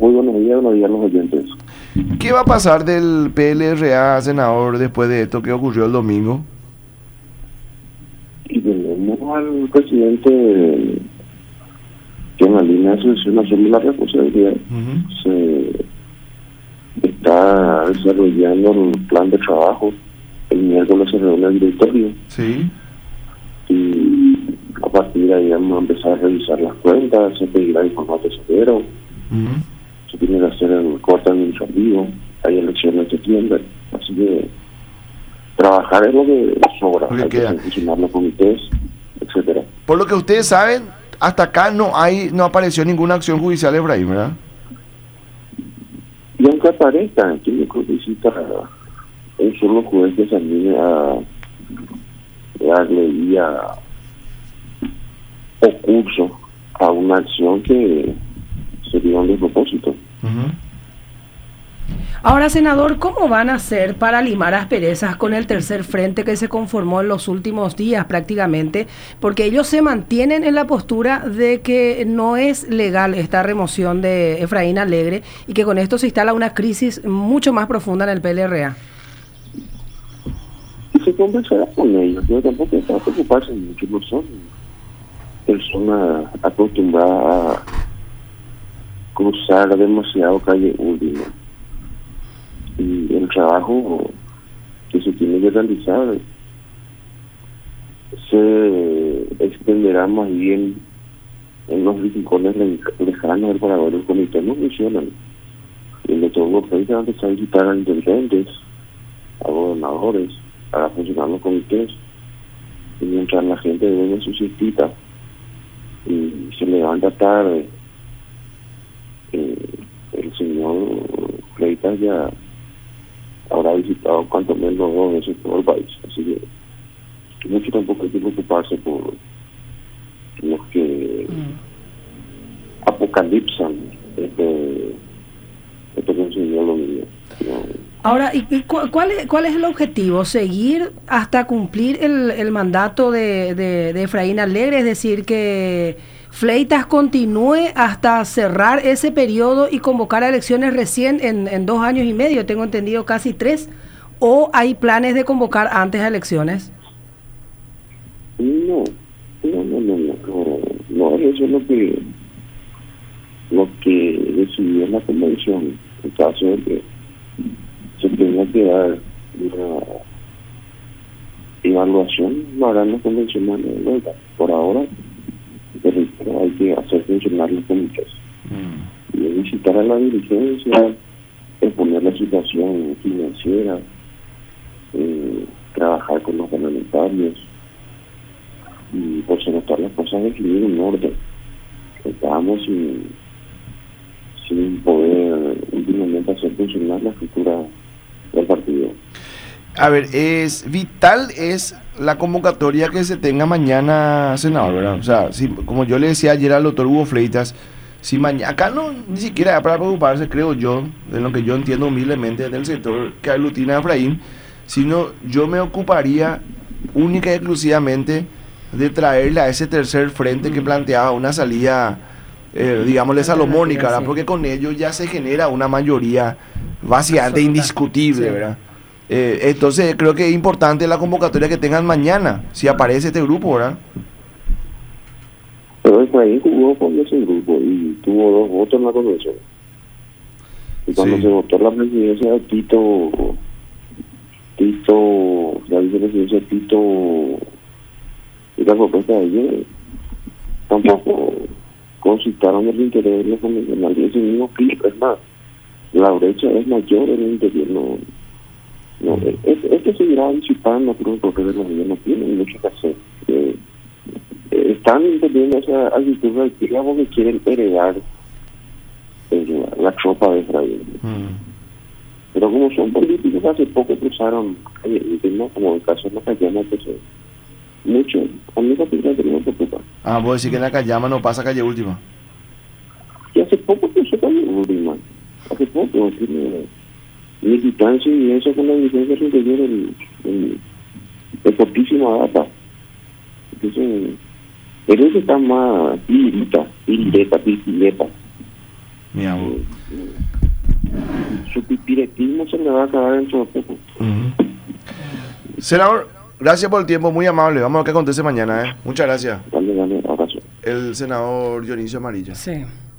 Muy buenos días a los oyentes. ¿Qué va a pasar del PLRA, senador, después de esto que ocurrió el domingo? Y tenemos al presidente que en la línea de sucesión asume la responsabilidad. Se está desarrollando el plan de trabajo. El miércoles se reúne el directorio. Sí. Y a partir de ahí vamos a empezar a revisar las cuentas, se pedirá el formato tesorero, se tiene que hacer el corte administrativo, hay elecciones en septiembre, así que trabajar es lo que sobra, hay que funcionar los comités, etcétera. Por lo que ustedes saben, hasta acá no apareció ninguna acción judicial, Efraín, ¿verdad? Y aunque aparezca, yo creo que sí está un solo juez que se anime a darle vía o curso a una acción que sería un despropósito. Ahora, senador, ¿cómo van a hacer para limar asperezas con el tercer frente que se conformó en los últimos días prácticamente? Porque ellos se mantienen en la postura de que no es legal esta remoción de Efraín Alegre y que con esto se instala una crisis mucho más profunda en el PLRA. Y se conversará con ellos, pero tampoco es para preocuparse mucho, no son personas acostumbradas a cruzar demasiado calle última. Y el trabajo que se tiene que realizar se extenderá más bien en los rincones lejanos del parador del comité. No funcionan. Y el doctor Gómez va a empezar a visitar a intendentes, a gobernadores, para funcionar los comités. Y mientras la gente duerme su siestita y se levanta tarde, el señor Fleitas ya habrá visitado cuanto menos 2 veces todo el país. Así que mucho tampoco hay que preocuparse por los que apocalipsan este conseguido lo mío. Ahora, ¿y cuál es el objetivo? ¿Seguir hasta cumplir el mandato de Efraín Alegre? Es decir, que Fleitas continúe hasta cerrar ese periodo y convocar a elecciones recién en 2 años y medio, tengo entendido casi 3, ¿o hay planes de convocar antes a elecciones? No, eso es lo que decidió la convención. En caso de que se tenga que dar una evaluación, lo harán los convencionales. Por ahora, hay que hacer funcionar los comités. Y visitar a la dirigencia, exponer la situación financiera, trabajar con los parlamentarios y por notar las cosas definir un orden. Estábamos sin poder últimamente hacer funcionar la estructura del partido. A ver, es la convocatoria que se tenga mañana, senador, ¿verdad? O sea, si, como yo le decía ayer al doctor Hugo Fleitas, si mañana, acá no ni siquiera es para preocuparse, creo yo, de lo que yo entiendo humildemente del sector que aglutina a Efraín, sino yo me ocuparía única y exclusivamente de traerle a ese tercer frente que planteaba una salida, digámosle, salomónica, ¿verdad? Porque con ello ya se genera una mayoría básicamente indiscutible, ¿verdad? Entonces creo que es importante la convocatoria que tengan mañana, si aparece este grupo, ¿verdad? Pero Efraín jugó con ese grupo y tuvo 2 votos en la convención. Y cuando se votó la presidencia de Tito, la vicepresidencia de Tito y la propuesta de ellos, tampoco concitaron el interés de los convencionales de ese mismo clip. Es más, la brecha es mayor en el interior. Esto seguirá disipando, creo, porque los niños no tienen mucho que hacer. Están entendiendo esa actitud reactiva porque quieren heredar la tropa de Efraín. Pero como son políticos, hace poco cruzaron como el caso de la Cayama, mucho, a mí particularmente no me preocupa. Vos decís que en la Cayama no pasa calle última. Y hace poco cruzó calle última. Hace poco, tiene militancia y eso con la licencia superior el fortísima data. Entonces, pero eso está más pileta. Mi amor. va a acabar dentro de poco. Senador, gracias por el tiempo, muy amable. Vamos a ver qué acontece mañana, ¿eh? Muchas gracias. Dale, abrazo. El senador Dionisio Amarilla. Sí.